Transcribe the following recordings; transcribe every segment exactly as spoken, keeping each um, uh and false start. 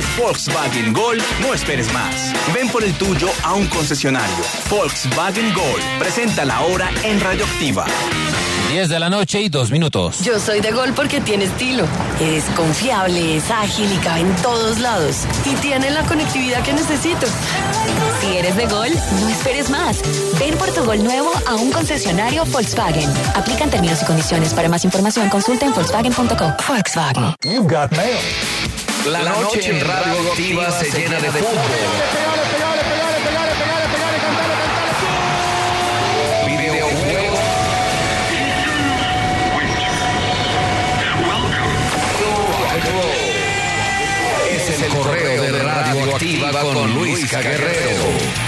tienes Volkswagen Gol, no esperes más. Ven por el tuyo a un concesionario. Volkswagen Gol. Presenta la hora en Radioactiva. diez de la noche y dos minutos. Yo soy de Gol porque tiene estilo. Es confiable, es ágil y cabe en todos lados. Y tiene la conectividad que necesito. Si eres de Gol, no esperes más. Ven por tu Gol nuevo a un concesionario Volkswagen. Aplican términos y condiciones. Para más información, consulta en Volkswagen punto com. Volkswagen. You got mail. La, la noche, noche en Radioactiva se llena de fútbol. Videojuegos. Es el correo de Radioactiva con Luis Guerrero.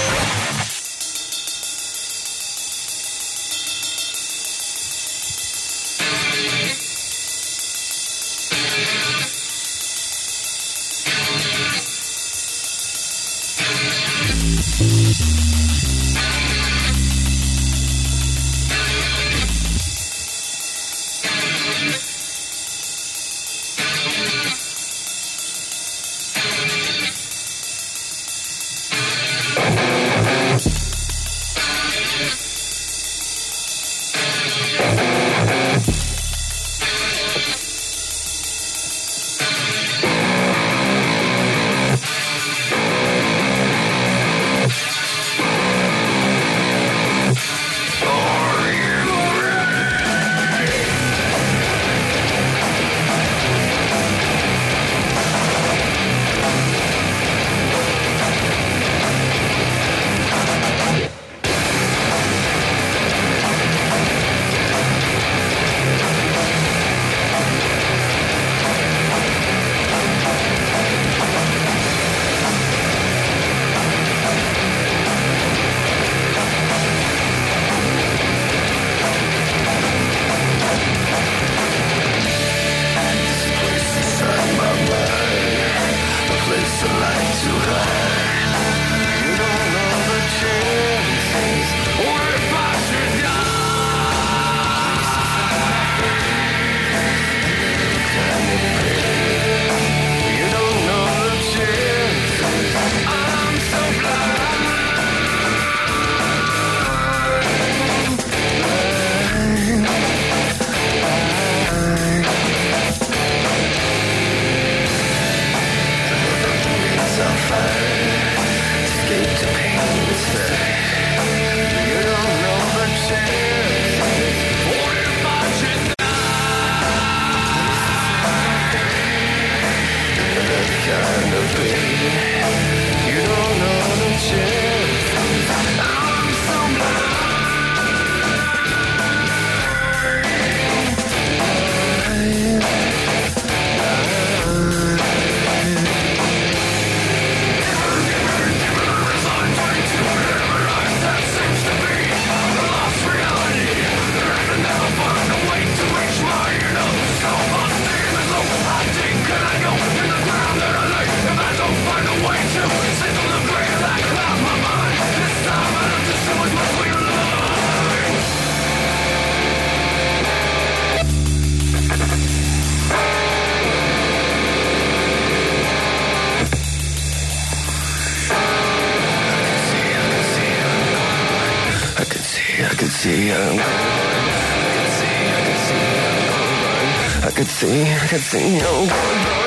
I could see, I could see you going, going.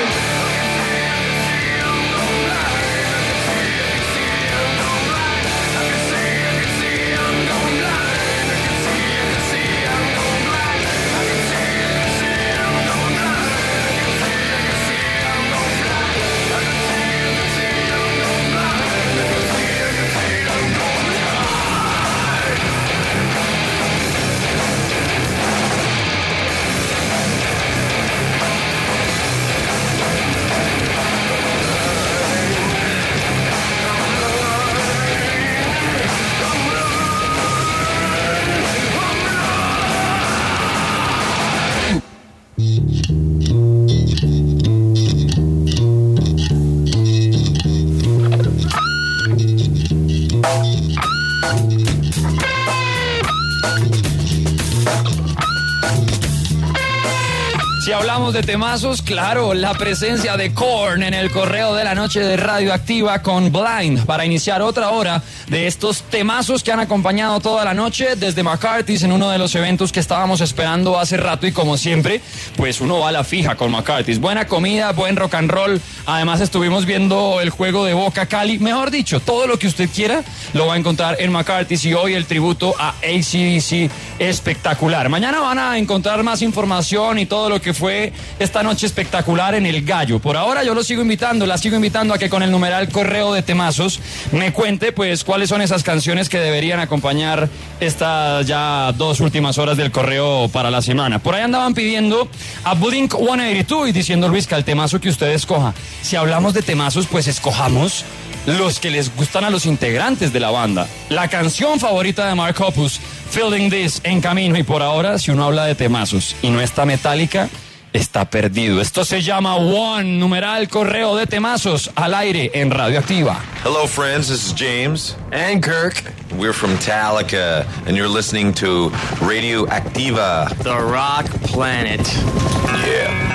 Si hablamos de temazos, claro, la presencia de Korn en el correo de la noche de Radioactiva con Blind para iniciar otra hora de estos temazos que han acompañado toda la noche desde McCarthy's en uno de los eventos que estábamos esperando hace rato y como siempre, pues uno va a la fija con McCarthy's. Buena comida, buen rock and roll, además estuvimos viendo el juego de Boca Cali, mejor dicho, todo lo que usted quiera lo va a encontrar en McCarthy's y hoy el tributo a A C D C espectacular. Mañana van a encontrar más información y todo lo que fue esta noche espectacular en El Gallo. Por ahora yo lo sigo invitando, la sigo invitando a que con el numeral correo de temazos me cuente pues cuáles son esas canciones que deberían acompañar estas ya dos últimas horas del correo para la semana. Por ahí andaban pidiendo a Blink ciento ochenta y dos y diciendo Luis que el temazo que usted escoja. Si hablamos de temazos pues escojamos los que les gustan a los integrantes de la banda. La canción favorita de Mark Hoppus, Feeling This, en camino. Y por ahora, si uno habla de temazos y no está Metallica, está perdido. Esto se llama One, numeral correo de temazos, al aire en Radioactiva. Hello friends, this is James. And Kirk. We're from Metallica, and you're listening to Radioactiva. The Rock Planet. Yeah.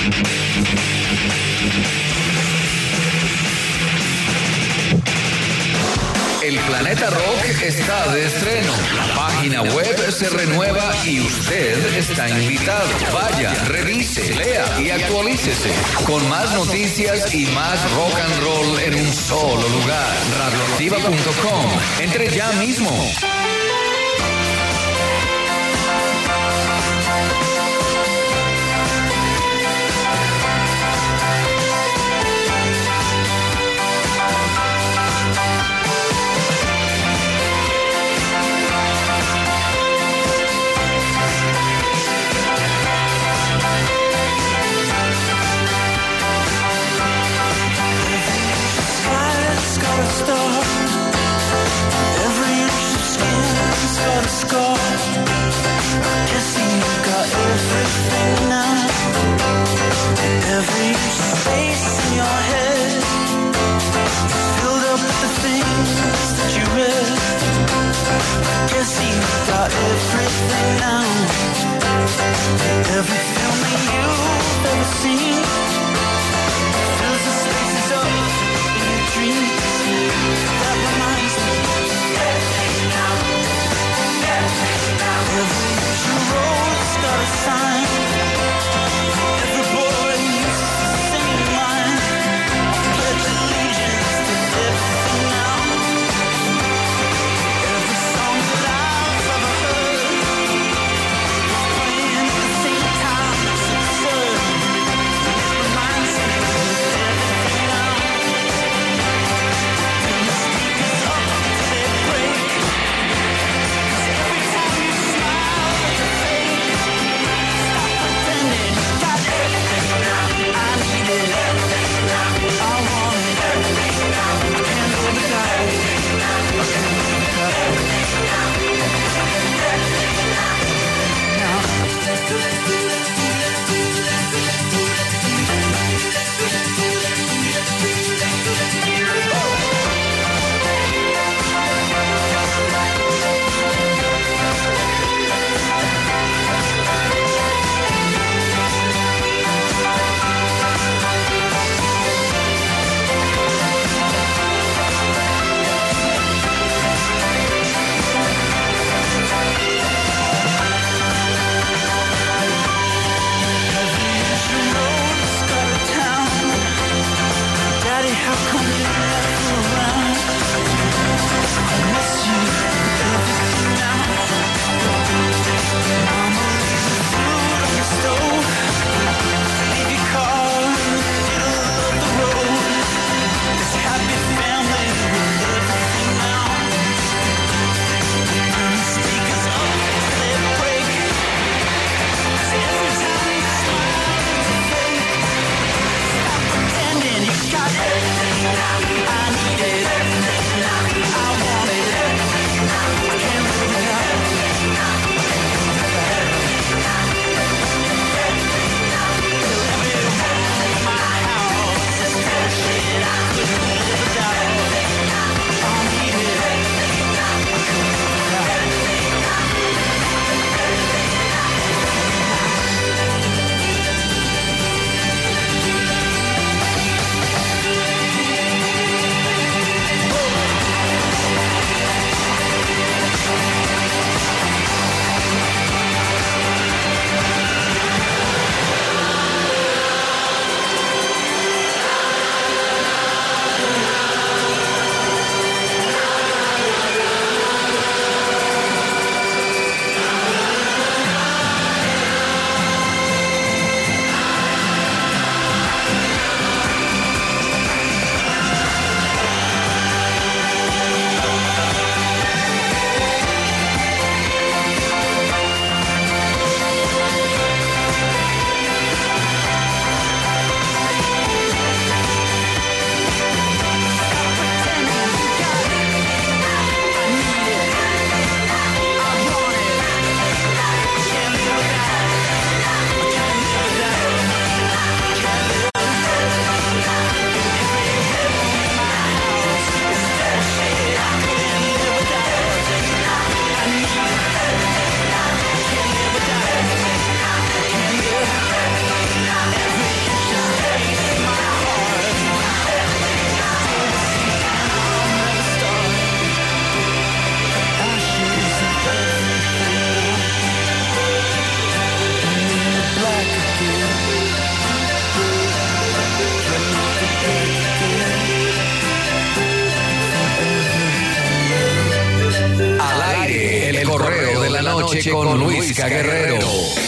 El Planeta Rock está de estreno. La página web se renueva y usted está invitado. Vaya, revise, lea y actualícese. Con más noticias y más rock and roll en un solo lugar. radioactiva punto com. Entre ya mismo. Every inch of skin's got a scar. Guessing you got everything now. Every inch of space in your head filled up with the things that you read. Guessing you got everything now. Every film that you've ever seen fills the spaces up in your dreams. That reminds me. Everything now. Everything now. Every inch of road's got a sign. Every boy used to sing in line. Pledge allegiance to everything now. Every song that I've ever heard is playing at the same time noche con Luisca Guerrero.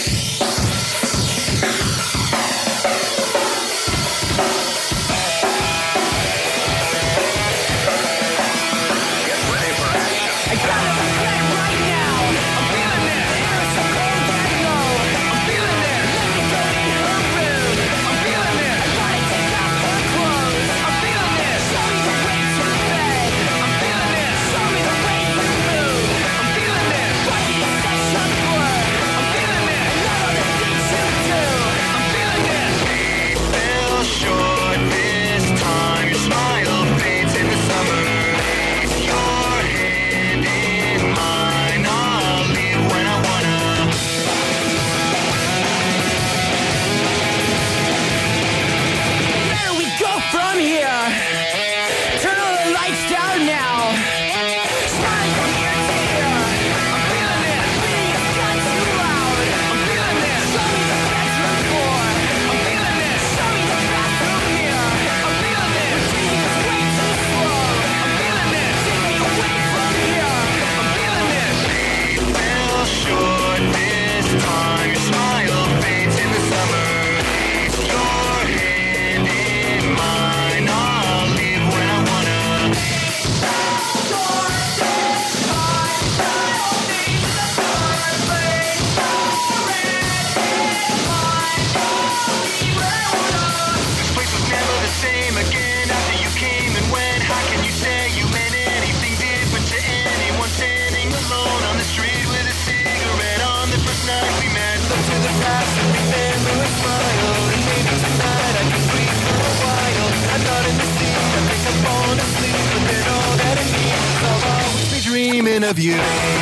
Dreaming of you.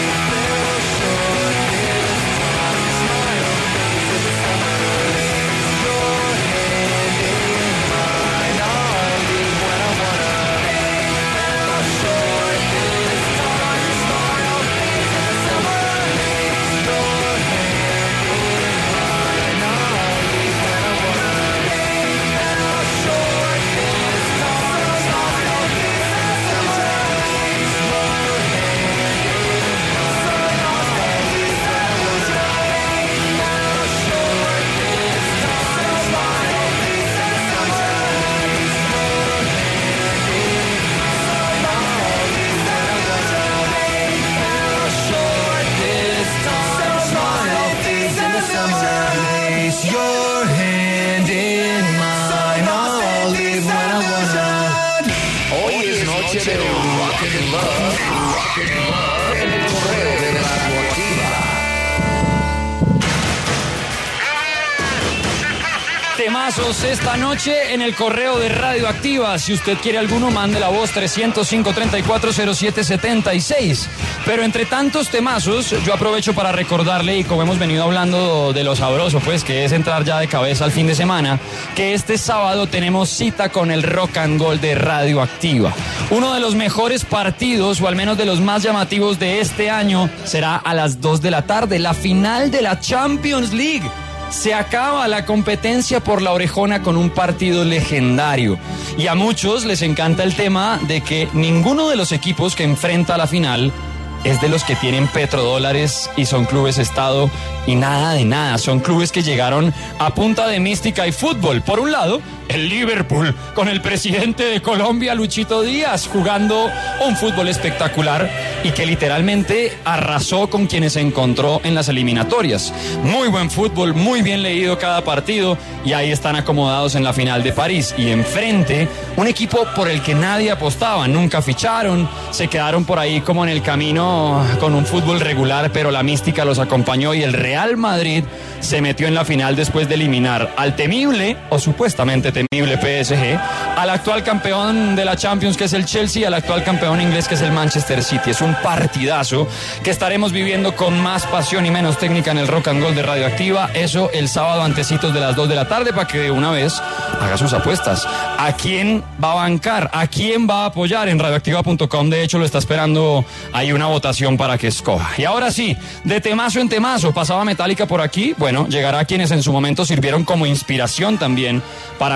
Temazos esta noche en el correo de Radioactiva. Si usted quiere alguno, mande la voz tres cero cinco, treinta y cuatro cero siete, setenta y seis. Pero entre tantos temazos, yo aprovecho para recordarle, y como hemos venido hablando de lo sabroso, pues, que es entrar ya de cabeza al fin de semana, que este sábado tenemos cita con el Rock and Roll de Radioactiva. Uno de los mejores partidos, o al menos de los más llamativos de este año, será a las dos de la tarde, la final de la Champions League. Se acaba la competencia por la orejona con un partido legendario. Y a muchos les encanta el tema de que ninguno de los equipos que enfrenta a la final es de los que tienen petrodólares y son clubes estado y nada de nada. Son clubes que llegaron a punta de mística y fútbol. Por un lado, el Liverpool, con el presidente de Colombia, Luchito Díaz, jugando un fútbol espectacular y que literalmente arrasó con quienes se encontró en las eliminatorias. Muy buen fútbol, muy bien leído cada partido, y ahí están acomodados en la final de París. Y enfrente, un equipo por el que nadie apostaba, nunca ficharon, se quedaron por ahí como en el camino con un fútbol regular, pero la mística los acompañó y el Real Madrid se metió en la final después de eliminar al temible, o supuestamente temible, P S G, al actual campeón de la Champions, que es el Chelsea, y al actual campeón inglés, que es el Manchester City. Es un partidazo que estaremos viviendo con más pasión y menos técnica en el Rock and Roll de Radioactiva. Eso el sábado antecitos de las dos de la tarde, para que de una vez haga sus apuestas. ¿A quién va a bancar? ¿A quién va a apoyar? En radioactiva punto com, de hecho, lo está esperando ahí una votación para que escoja. Y ahora sí, de temazo en temazo, pasaba Metallica por aquí. Bueno, llegará a quienes en su momento sirvieron como inspiración también para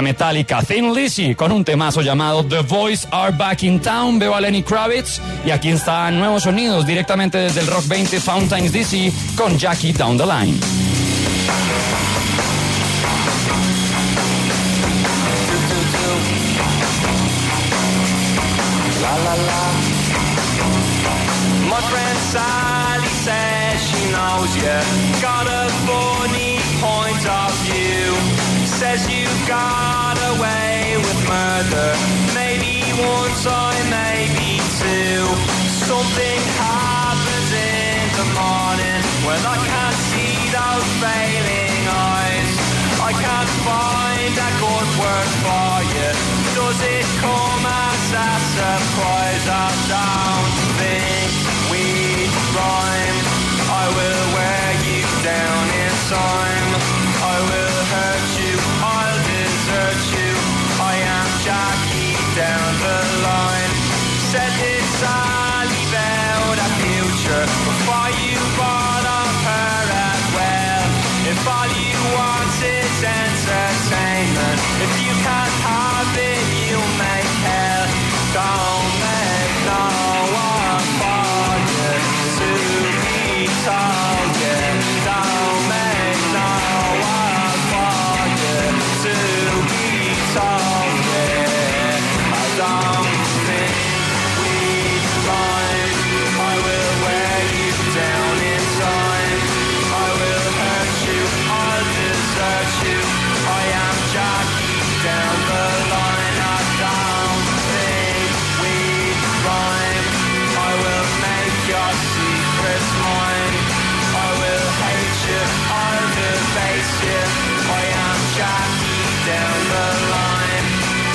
Metallica, Thin Lizzy, con un temazo llamado The Boys Are Back in Town. Veo a Lenny Kravitz y aquí están nuevos sonidos directamente desde el Rock veinte Fountains D C con Jackie Down the Line. La la la. My friend Sally says she knows you got a funny point of view. Says you got away with murder, maybe one time, maybe two. Something happens in the morning when I can't see those failing eyes. I can't find a good word for you. Does it come as a surprise? I don't think we rhyme. I will wear you down in time. I will hurt you, I'll desert you. I am Jackie down the line. Said this Sally about a future before you bought up her as well. If all you want is entertainment, if you can't have it, you make hell. Don't make no one for you to be told you. Don't make no one for you to be told you. I don't think we rhyme. I will wear you down in time. I will hurt you, I'll desert you. I am Jackie down the line. I don't think we rhyme. I will make your secrets mine. I will hate you, I'll debase you. I am Jackie down the line.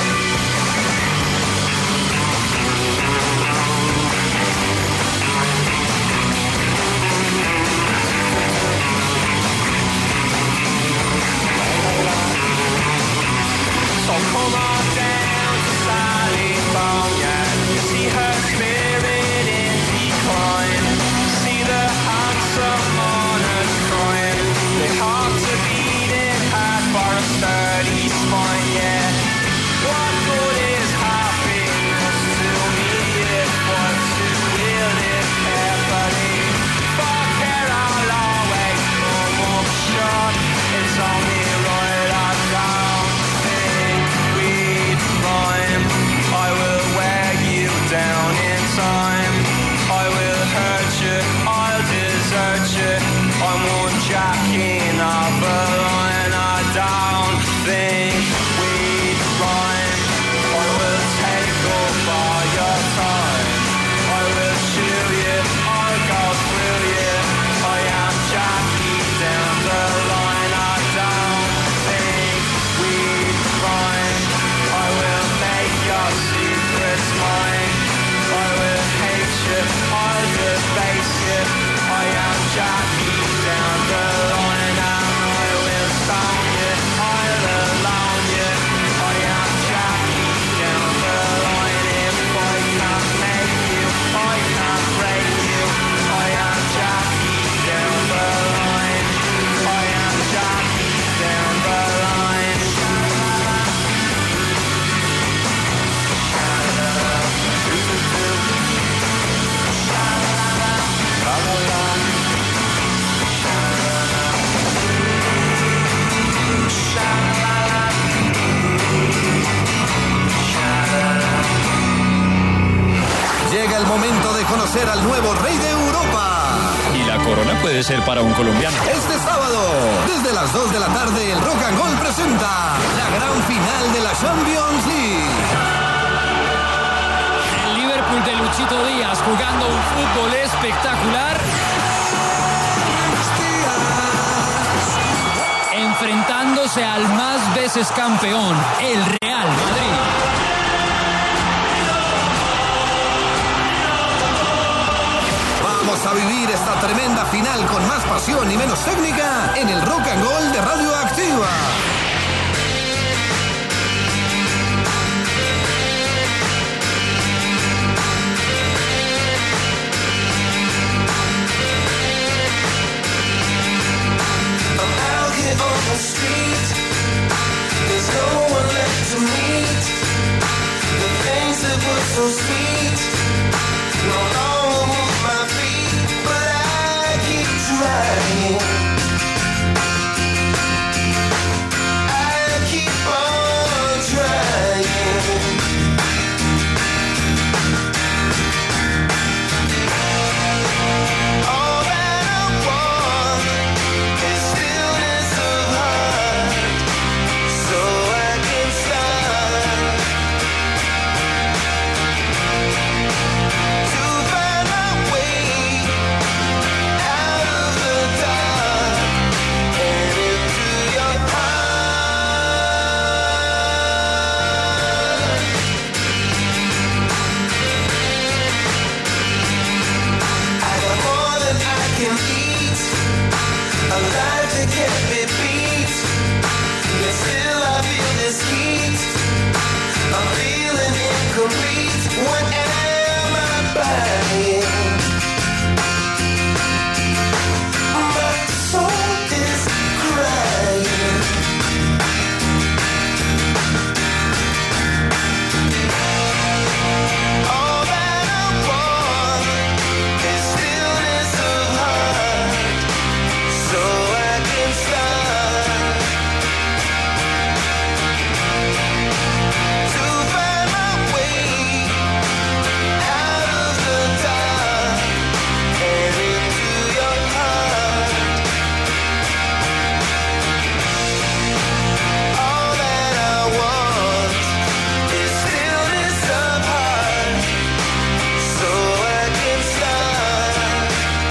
So come on down to Sally's Boneyard. See her spirit in decline. See the handsome mourners crying. They have to beat it hard for a sturdy spine, yeah. What good is happiness to me if one to wield it carefully? For care I'll always come up short. It's only right I don't think we'd rhyme. I will wear you down in time. I will hurt you, I'll desert you. I'm one jacking off a line. I don't think we'd rhyme. I will take up all your time. I will chew you, I'll go through you. I am Jackie down the line. I don't think we'd rhyme. I will make your secrets mine. I will hate you, I'll debase you. I am Jackie down the line. And I will stone you, I'll alone you. I am Jackie down the line. If I can't make you, I can't break you. I am Jackie down the line. I am Jackie down the line. Llega el momento de conocer al nuevo rey de Europa. Y la corona puede ser para un colombiano. Este sábado, desde las dos de la tarde, el Rock and Roll presenta la gran final de la Champions League. El Liverpool de Luchito Díaz jugando un fútbol espectacular. Enfrentándose al más veces campeón, el Real Madrid. Vamos a vivir esta tremenda final con más pasión y menos técnica en el Rock and Roll de Radioactiva. I'm out here on the street. There's no one left to meet the things that were so sweet. No longer move my feet, but I keep trying. I keep on trying. All that I want is stillness of heart, so I can start to find my way out of the dark and into your heart. I got more than I can eat, a life that can't be beat, yet still I feel this heat. I'm feeling incomplete. What am I buying? My soul is crying. All that I want is stillness of heart, so I can start to find my way out of the dark and into your heart. All that I want is stillness of heart, so I can start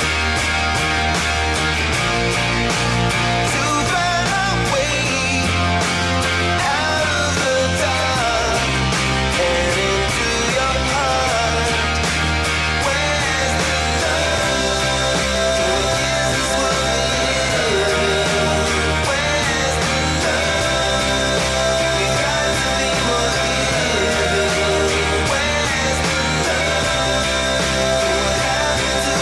to find my way out of the dark and into your heart. Where's the love? Is this what we live? Where's the love? We got to be more giving. Where's the love? What happened to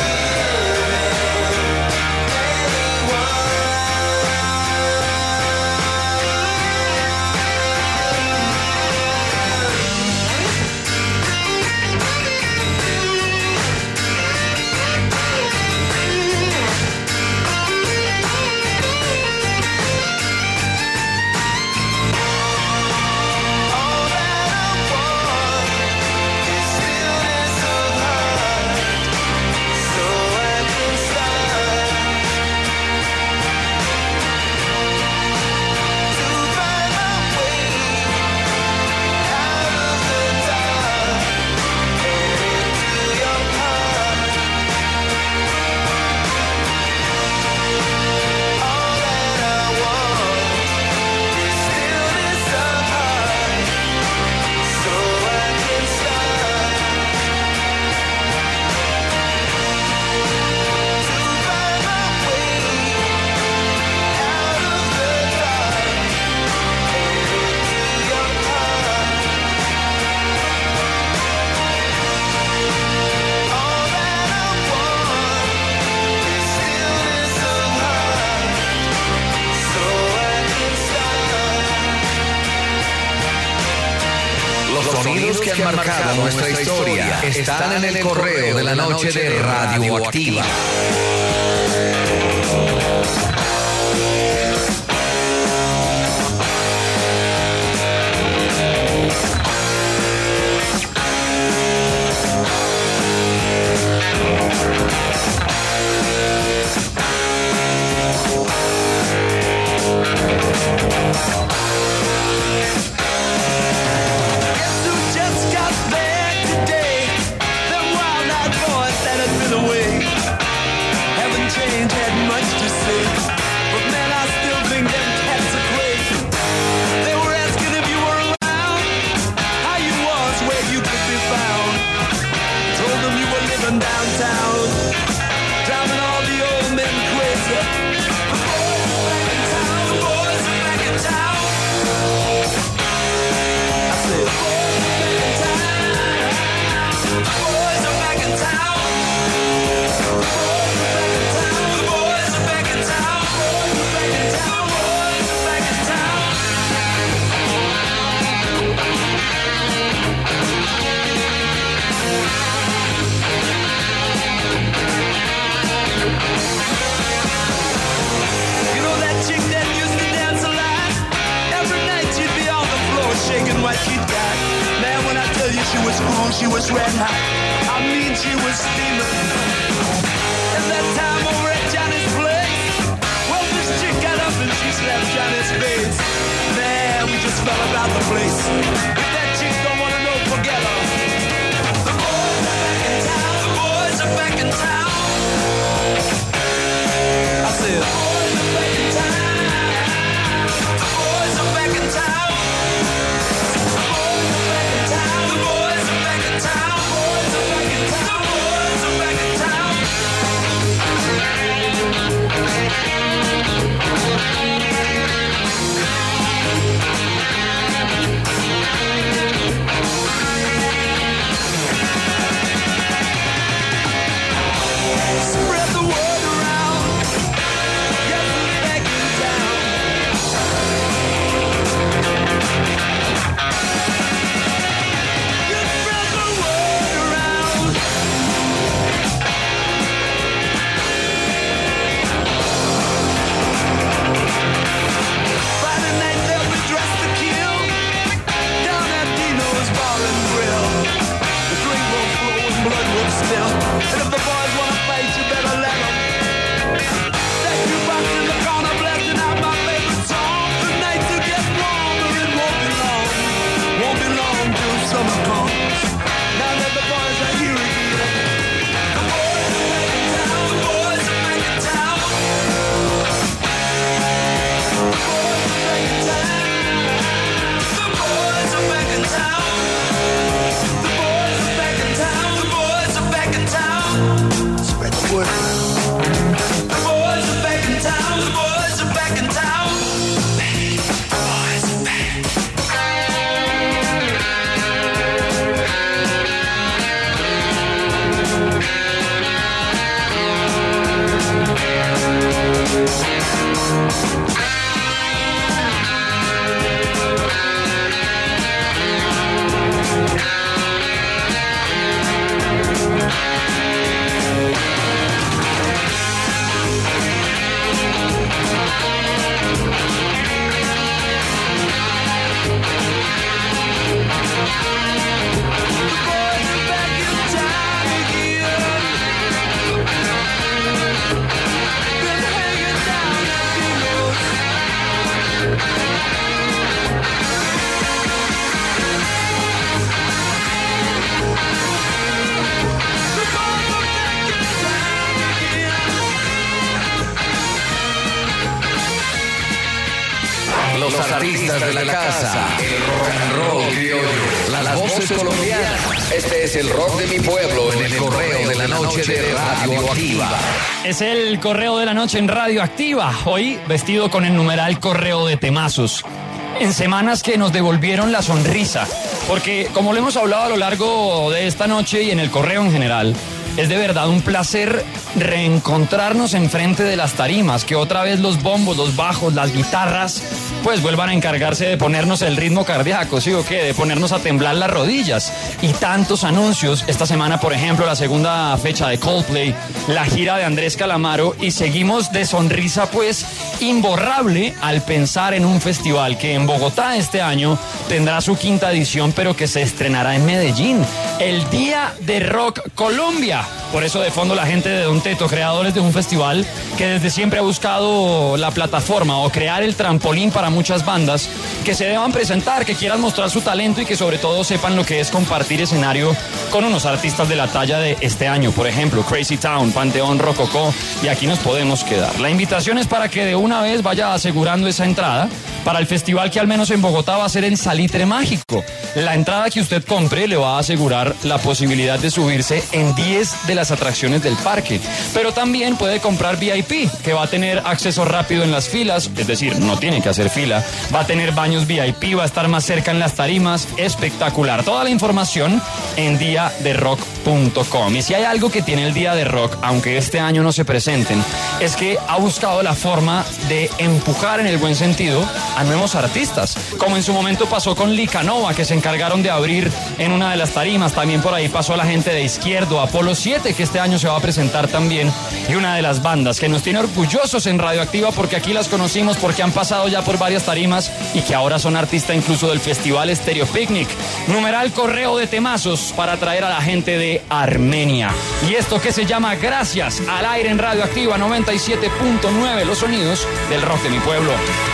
all that I want is stillness of heart, so I can start to find my way out of the dark and into your heart. All that I want is stillness of heart, so I can start to find my way out of the dark and into your heart. All that I want is stillness of heart, so I can start. Los sonidos que han marcado nuestra historia están en el correo de la noche de Radioactiva. Guess who just got back today? Them wild-eyed boys that had been away. Haven't changed, had she got. Man, when I tell you she was cool, she was red hot. I mean, she was steaming. At that time over at Johnny's place, well, this chick got up and she slapped Johnny's face. Man, we just fell about the place. If that chick don't wanna know, forget her. The boys are back in town. The boys are back in town. I said, the boys are back in town. The boys are back in town. The boys are back in town. The boys are back in town. The boys are back in town. The boys are back in town. Spread the word around. Get me back in town. You spread the word around. Friday night they'll be dressed to kill. Down at Dino's Bar and Grill. The drink will flow and blood will spill. And if the boys wanna fight, you better let them. That jukebox in the corner blasting out my favorite song. The nights will get warmer, it won't be long. Won't be long till summer comes. Now that the boys are here again. The boys are back in town. The boys are back in town. The boys are back in town. The boys are back in town. The boys are back in town. The boys are back in town. Spread the word around. The boys are back in town. The boys are back in town. The boys are back. Los artistas de la casa, el rock and roll criollo, las voces colombianas. Este es el rock de mi pueblo en el correo de la noche de Radio Activa. Es el correo de la noche en Radio Activa. Hoy vestido con el numeral correo de temazos. En semanas que nos devolvieron la sonrisa. Porque como lo hemos hablado a lo largo de esta noche y en el correo en general, es de verdad un placer reencontrarnos enfrente de las tarimas, que otra vez los bombos, los bajos, las guitarras, pues vuelvan a encargarse de ponernos el ritmo cardíaco, ¿sí o qué? De ponernos a temblar las rodillas. Y tantos anuncios, esta semana por ejemplo la segunda fecha de Coldplay, la gira de Andrés Calamaro, y seguimos de sonrisa pues imborrable al pensar en un festival que en Bogotá este año tendrá su quinta edición, pero que se estrenará en Medellín, el Día de Rock Colombia. Por eso de fondo la gente de Don Teto, creadores de un festival que desde siempre ha buscado la plataforma o crear el trampolín para muchas bandas que se deban presentar, que quieran mostrar su talento y que sobre todo sepan lo que es compartir escenario con unos artistas de la talla de este año. Por ejemplo, Crazy Town, Panteón Rococó, y aquí nos podemos quedar. La invitación es para que de una vez vaya asegurando esa entrada para el festival que al menos en Bogotá va a ser en Salitre Mágico. La entrada que usted compre le va a asegurar la posibilidad de subirse en diez de las atracciones del parque, pero también puede comprar V I P, que va a tener acceso rápido en las filas, es decir, no tiene que hacer fila, va a tener baños V I P, va a estar más cerca en las tarimas, espectacular. Toda la información en dia de rock punto com. Y si hay algo que tiene el Día de Rock, aunque este año no se presenten, es que ha buscado la forma de empujar en el buen sentido a nuevos artistas, como en su momento pasó con Licanova, que se encargaron de abrir en una de las tarimas. También por ahí pasó la gente de Izquierdo, Apolo siete, que este año se va a presentar también, y una de las bandas que nos tiene orgullosos en Radioactiva, porque aquí las conocimos, porque han pasado ya por varias tarimas y que ahora son artistas incluso del Festival Stereo Picnic. Numeral correo de temazos para traer a la gente de Armenia. Y esto que se llama Gracias, al aire en Radioactiva noventa y siete punto nueve, los sonidos del rock de mi pueblo.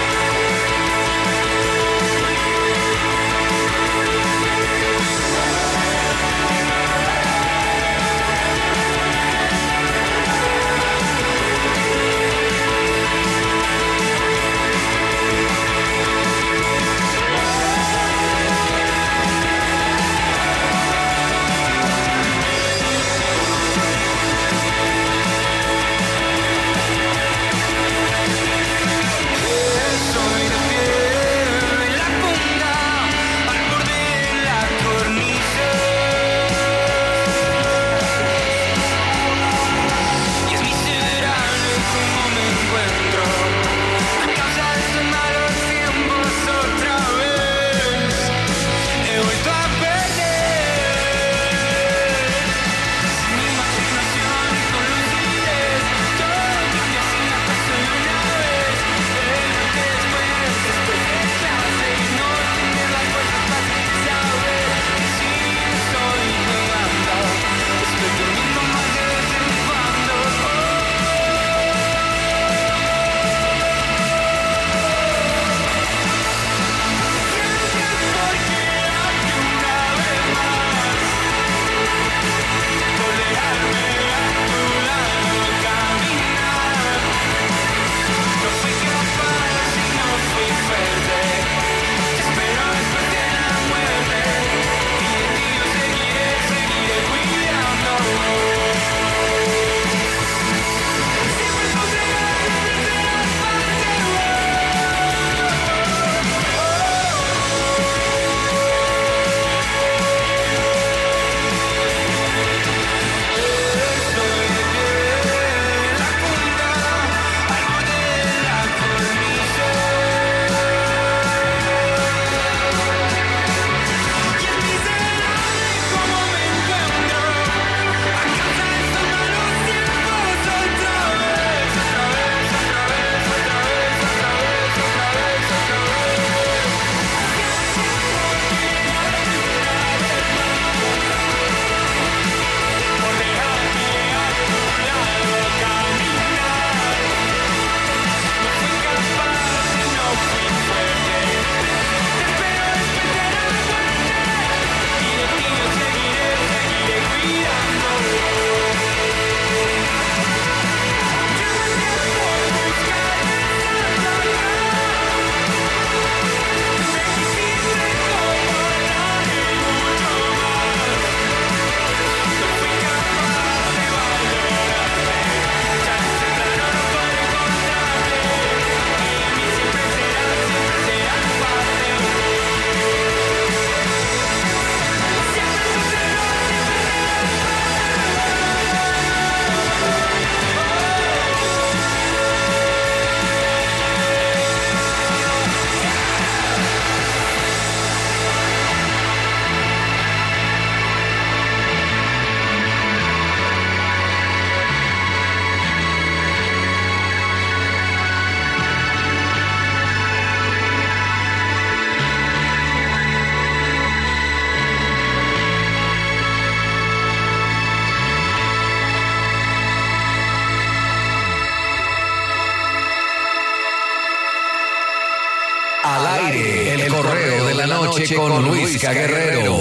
Al aire, el correo de la noche con Luisca Guerrero.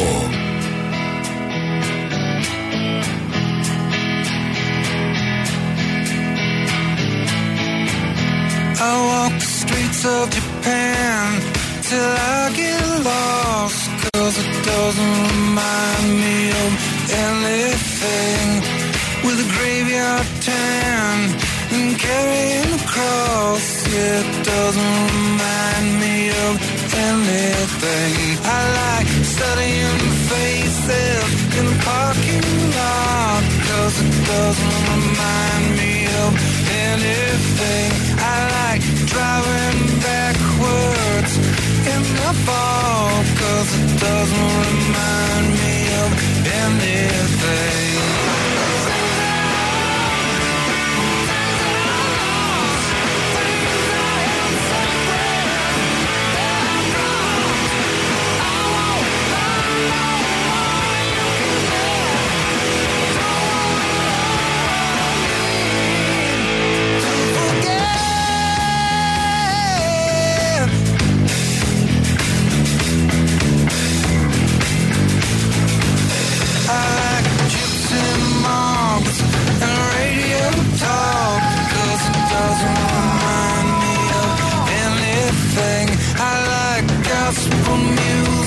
I walk the streets of Japan till I get lost, 'cause it doesn't remind me of anything. With a graveyard town and carrying a cross, it doesn't remind me of anything. I like studying faces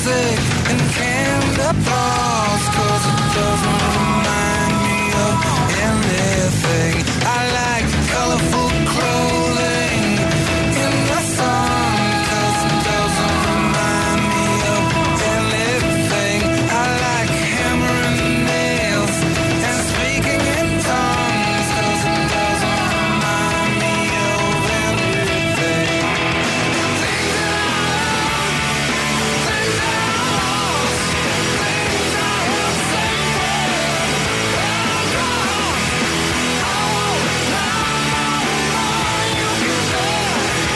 music and canned applause, 'cause it doesn't remind me of anything. I like colorful clothing in the sun, 'cause it doesn't remind me of anything. I like hammering nails and speaking in tongues, 'cause it doesn't remind me of anything. Things that I love, things that I lost, things I have sacred, and lost. I won't lie, you can bet.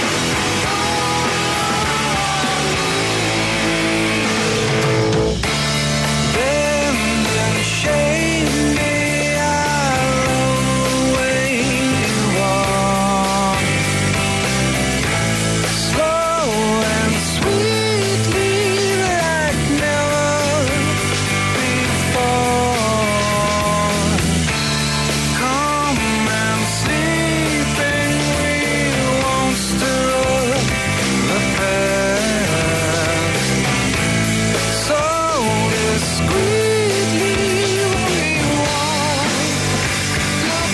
Bend and shake me, I love the way you walk. Slow and sweetly like never before. Come and sleeping, we won't stir up the past. So discreetly we won't look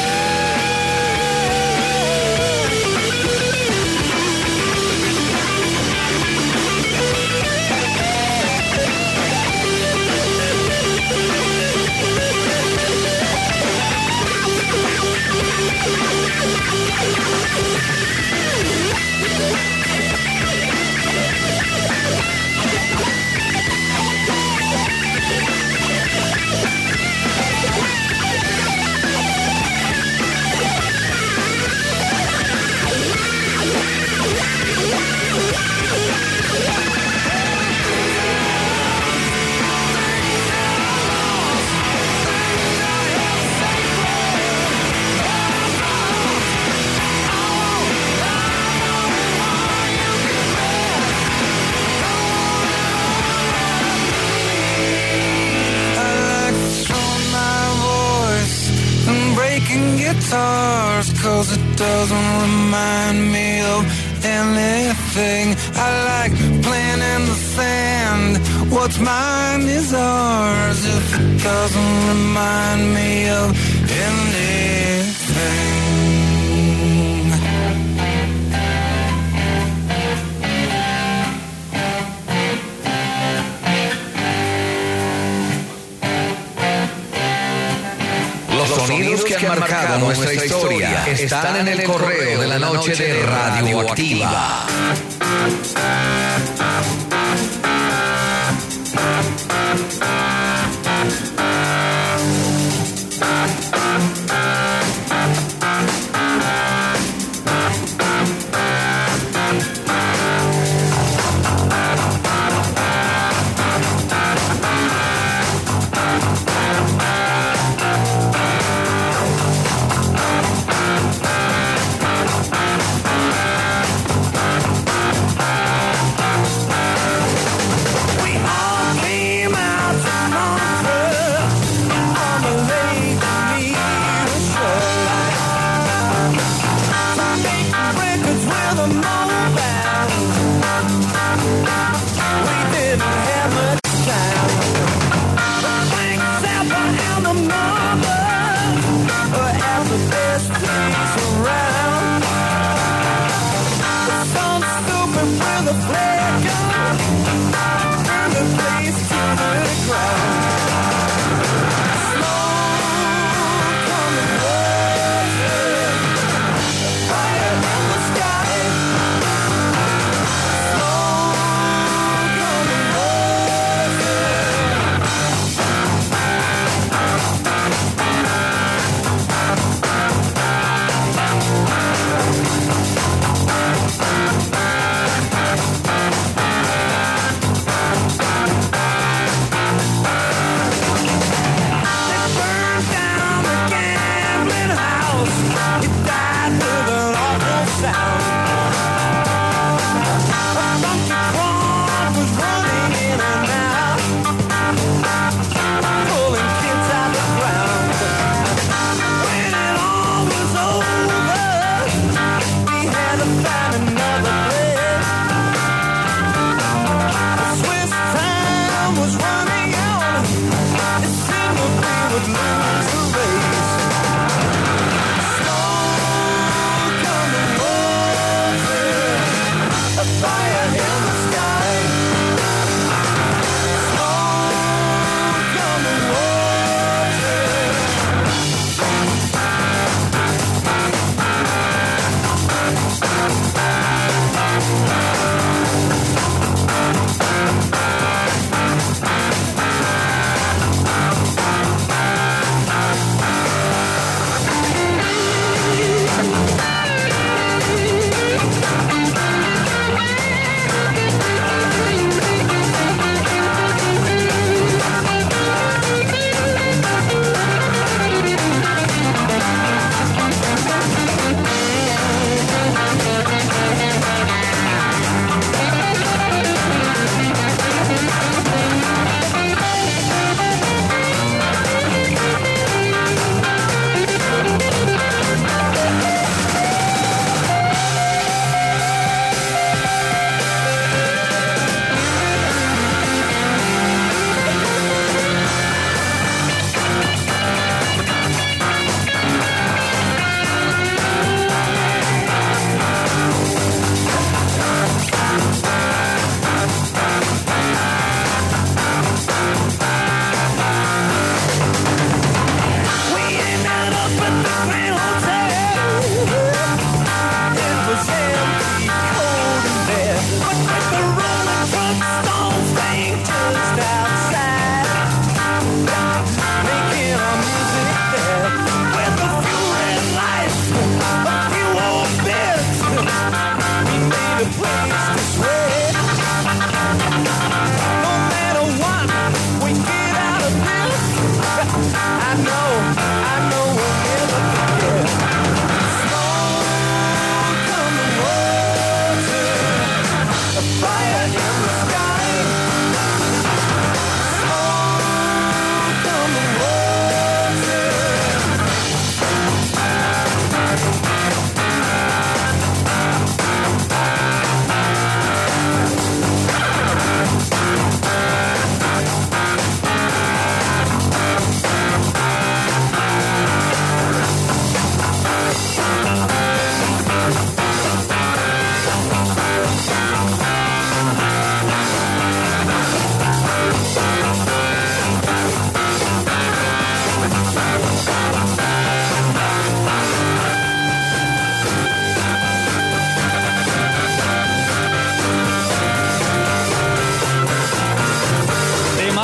guitars, 'cause it doesn't remind me of anything. I like playing in the sand, what's mine is ours, if it doesn't remind me of anything. Los sonidos que han marcado nuestra historia están en el correo de la noche de Radioactiva.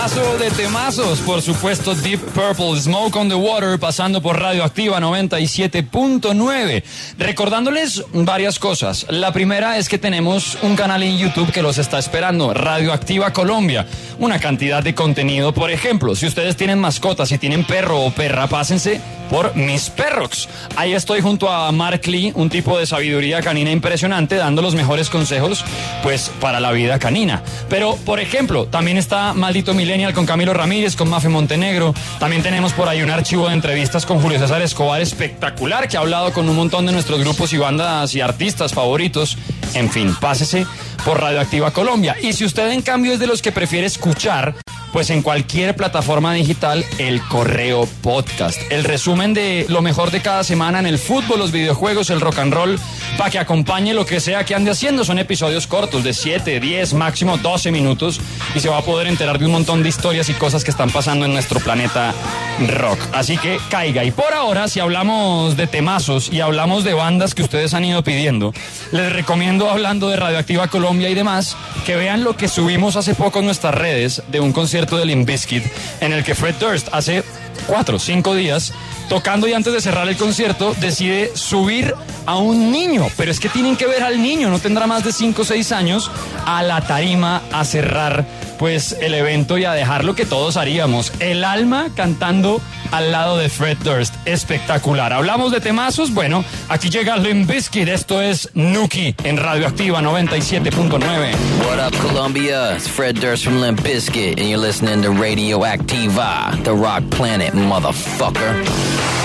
Temazo de temazos, por supuesto, Deep Purple, Smoke on the Water, pasando por Radioactiva noventa y siete punto nueve. Recordándoles varias cosas. La primera es que tenemos un canal en YouTube que los está esperando, Radioactiva Colombia. Una cantidad de contenido, por ejemplo, si ustedes tienen mascotas, si tienen perro o perra, pásense por Mis Perrox. Ahí estoy junto a Mark Lee, un tipo de sabiduría canina impresionante, dando los mejores consejos, pues, para la vida canina. Pero, por ejemplo, también está Maldito Millennial con Camilo Ramírez, con Mafe Montenegro. También tenemos por ahí un archivo de entrevistas con Julio César Escobar espectacular, que ha hablado con un montón de nuestros grupos y bandas y artistas favoritos. En fin, pásese por Radioactiva Colombia. Y si usted, en cambio, es de los que prefiere escuchar, pues en cualquier plataforma digital, El Correo Podcast. El resumen de lo mejor de cada semana en el fútbol, los videojuegos, el rock and roll, para que acompañe lo que sea que ande haciendo. Son episodios cortos de siete, diez, máximo doce minutos, y se va a poder enterar de un montón de historias y cosas que están pasando en nuestro planeta rock. Así que caiga. Y por ahora, si hablamos de temazos y hablamos de bandas que ustedes han ido pidiendo, les recomiendo, hablando de Radioactiva Colombia y demás, que vean lo que subimos hace poco en nuestras redes de un concierto de Limp Bizkit, en el que Fred Durst hace cuatro, cinco días, tocando, y antes de cerrar el concierto, decide subir a un niño, pero es que tienen que ver al niño, no tendrá más de cinco o seis años, a la tarima a cerrar pues el evento y a dejar lo que todos haríamos, el alma cantando al lado de Fred Durst. Espectacular. Hablamos de temazos, bueno, aquí llega Limp Bizkit, esto es Nuki en Radioactiva noventa y siete punto nueve. What up, Colombia? It's Fred Durst from Limp Bizkit, and you're listening to Radioactiva, the rock planet, motherfucker.